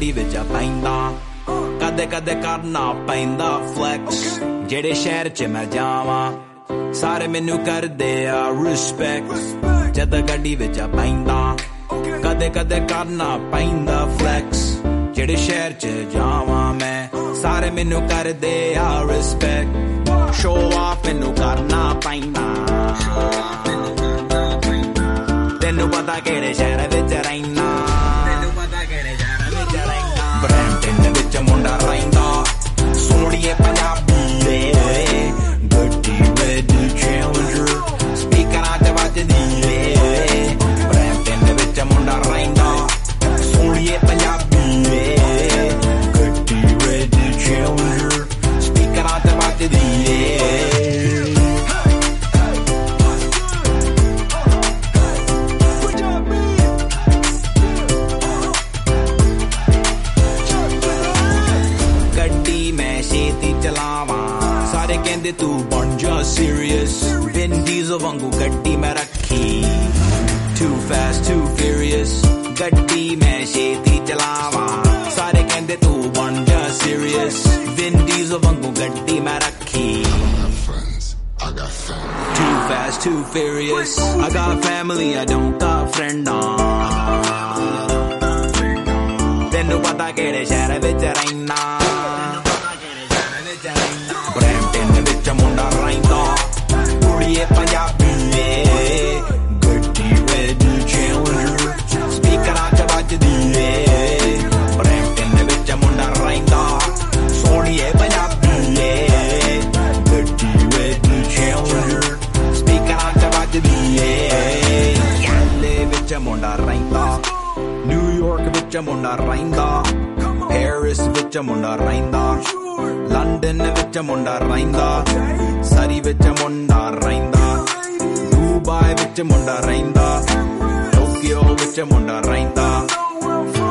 ਗੱਡੀ ਵਿੱਚ ਪੈਂਦਾ ਕਦੇ ਕਦੇ ਕਰਨਾ ਪੈਂਦਾ ਫਲੈਕਸ ਜਿਹੜੇ ਸ਼ਹਿਰ 'ਚ ਮੈਂ ਜਾਵਾਂ ਸਾਰੇ ਮੈਨੂੰ ਕਰਦੇ ਆ ਰਿਸਪੈਕਟ ਜਦ ਗੱਡੀ ਵਿੱਚ ਪੈਂਦਾ ਕਦੇ ਕਦੇ ਕਰਨਾ ਪੈਂਦਾ ਫਲੈਕਸ ਜਿਹੜੇ ਸ਼ਹਿਰ 'ਚ ਜਾਵਾਂ ਮੈਂ ਸਾਰੇ ਮੈਨੂੰ ਕਰਦੇ ਆ ਰਿਸਪੈਕਟ ਸ਼ੋ ਆਫ ਮੈਨੂੰ ਕਰਨਾ ਪੈਂਦਾ ਤੈਨੂੰ ਪਤਾ ਕਿਹੜੇ ਸ਼ਹਿਰ ਵਿੱਚ ਰਹਿਣਾ ਬਰੈਂਪਟਨ ਵਿੱਚ ਮੁੰਡਾ ਰਹਿੰਦਾ ਸੋਹਣੀਏ ਪੰਜਾਬੀ ਗੱਡੀ ਰੈਡ ਚੈਲੰਜਰ ਸਪੀਕਰਾਂ 'ਚ ਵੱਜਦੀ ਬਰੈਂਪਟਨ ਵਿੱਚ ਮੁੰਡਾ ਰਹਿੰਦਾ ਸੋਹਣੀਏ ਪੰਜਾਬੀ ਗੱਡੀ ਰੈਡ ਚੈਲੰਜਰ ਸਪੀਕਰਾਂ 'ਚ ਵੱਜਦੀ ਸਾਰੇ ਕਹਿੰਦੇ ਤੂੰ ਬਣ ਜਾ serious Vin Diesel ਵਾਂਗੂ ਗੱਡੀ ਮੈਂ ਰੱਖੀ too fast too furious ਗੱਡੀ ਮੈਂ ਛੇਤੀ ਚਲਾਵਾਂ ਸਾਰੇ ਕਹਿੰਦੇ ਤੂੰ ਬਣ ਜਾ serious Vin Diesel ਵਾਂਗੂ ਗੱਡੀ ਮੈਂ ਰੱਖੀ too fast too furious I got family I don't got friend ਤੈਨੂੰ ਪਤਾ ਕਿਹੜੇ ਸ਼ਹਿਰ ਵਿੱਚ ਰਹਿਣਾ ਬਰੈਂਪਟਨ ਵਿੱਚ ਮੁੰਡਾ ਰਹਿੰਦਾ ਕੁੜੀਏ ਪੰਜਾਬੀ ਗੱਡੀ ਰੈਡ ਚੈਲੰਜਰ ਸਪੀਕਰਾਂ 'ਚ ਵੱਜਦੀ ਬਰੈਂਪਟਨ ਵਿੱਚ ਮੁੰਡਾ ਰਹਿੰਦਾ ਸੋਹਣੀਏ ਪੰਜਾਬੀ ਗੱਡੀ ਰੈਡ ਚੈਲੰਜਰ ਸਪੀਕਰਾਂ 'ਚ ਵੱਜਦੀ LA ਵਿੱਚ ਮੁੰਡਾ ਰਹਿੰਦਾ ਨਿਊਯਾਰਕ ਵਿੱਚ ਮੁੰਡਾ ਰਹਿੰਦਾ ਪੈਰਿਸ ਵਿੱਚ ਮੁੰਡਾ ਰਹਿੰਦਾ ਲੰਡਨ ਵਿੱਚ ਮੁੰਡਾ ਰਹਿੰਦਾ ਸਰੀ ਵਿੱਚ ਮੁੰਡਾ ਰਹਿੰਦਾ ਦੁਬਈ ਵਿੱਚ ਮੁੰਡਾ ਰਹਿੰਦਾ ਟੋਕੀਓ ਵਿੱਚ ਮੁੰਡਾ ਰਹਿੰਦਾ